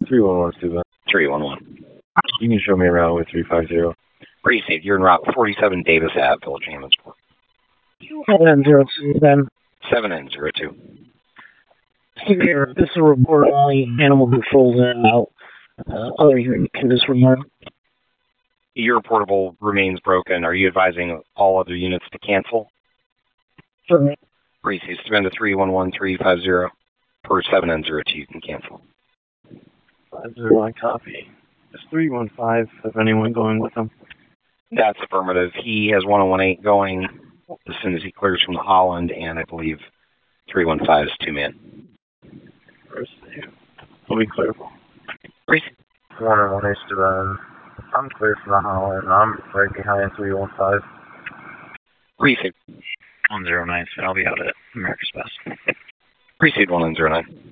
311 Stu. 311. You can show me around with 350. Received. You're in Route 47 Davis Ave, Village Hammondsport. 7N02 then. 7N02. Here, this is a report only animal controls in and out. Other unit can disregard. Your portable remains broken. Are you advising all other units to cancel? Certainly. Received. Spend to 311350 per 7N02. You can cancel. 501 copy. It's 315 if anyone going with them. That's affirmative. He has 1018 going as soon as he clears from the Holland, and I believe 315 is 2-man. First, I'll be clear. Received. 101 Stu. I'm clear from the Holland. I'm right behind 315. Received. 109, so I'll be out at America's Best. Received 1909.